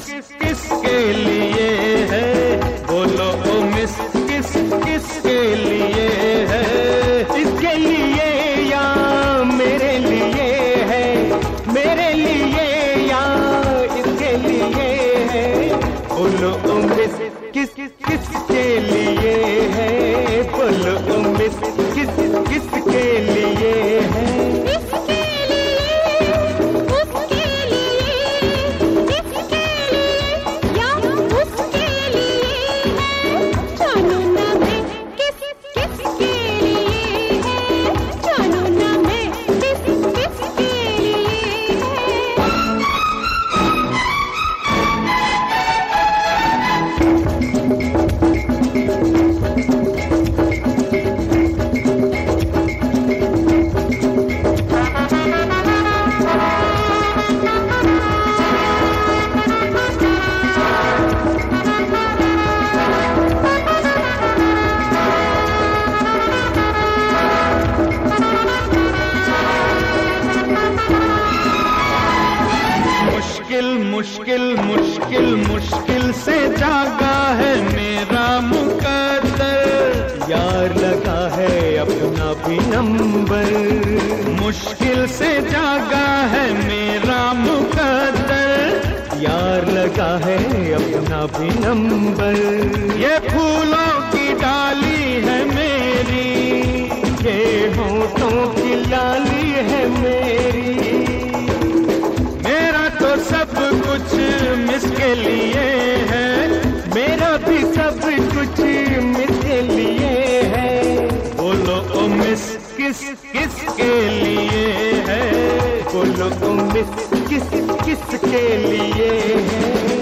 किस किस के लिए है, बोलो ओ मिस किस किस के लिए है, इसके लिए या मेरे लिए है, मेरे लिए या इसके लिए है, बोलो ओ मिस किस किस के लिए है, बोलो ओ मिस किस किस के लिए है। मुश्किल मुश्किल मुश्किल से जागा है मेरा मुकद्दर, यार लगा है अपना भी नंबर, मुश्किल से जागा है मेरा मुकद्दर, यार लगा है अपना भी नंबर। ये फूलों की डाली है मेरी, ये होठों की लाली है मेरी, सब कुछ मिस के लिए है, मेरा भी सब कुछ मिस के लिए है, बोलो ओ मिस किस किस के लिए है, बोलो ओ मिस किस किस के लिए है।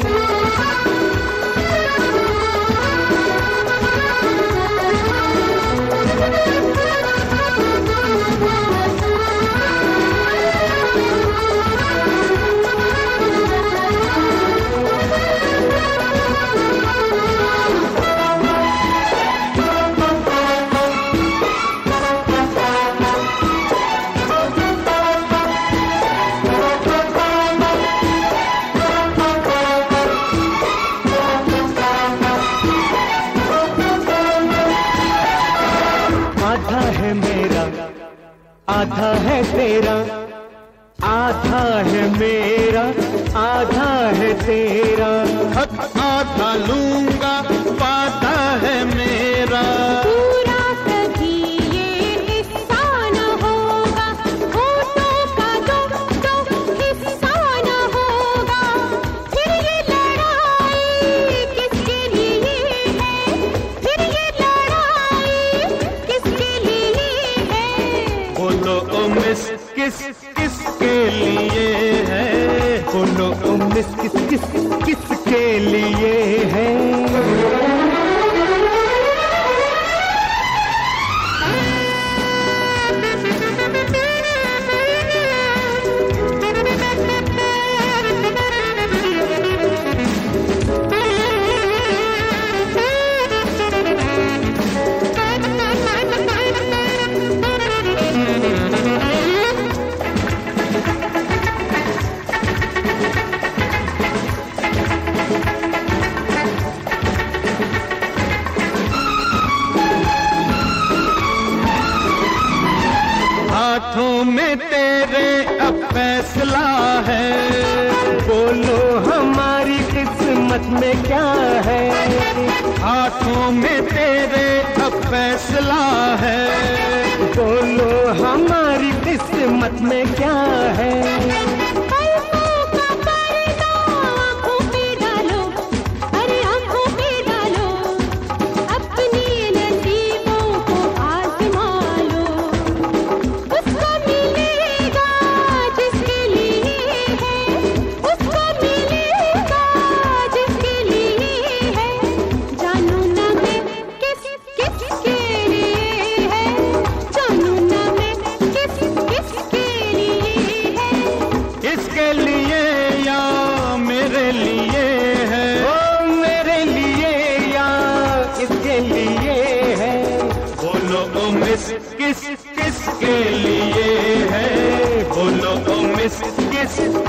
आधा है मेरा आधा है तेरा, आधा है मेरा आधा है तेरा, हक आधा लूंगा वादा है मेरा, पूरा कभी ये हिस्सा न होगा, होठों का दो हिस्सा न होगा, फिर ये लड़ाई किसके लिए है, फिर ये लड़ाई किसके लिए है, बोलो ओ मिस किस किस के लिए है, बोलो ओ मिस किस किस किस के लिए है। हाथों में तेरे अब फैसला है, बोलो हमारी किस्मत में क्या है, हाथों में तेरे अब फैसला है, बोलो हमारी किस्मत में क्या है। इसके लिए या मेरे लिए है, ओ मेरे लिए या इसके लिए है, बोलो ओ मिस किस किस के लिए है, बोलो ओ मिस किस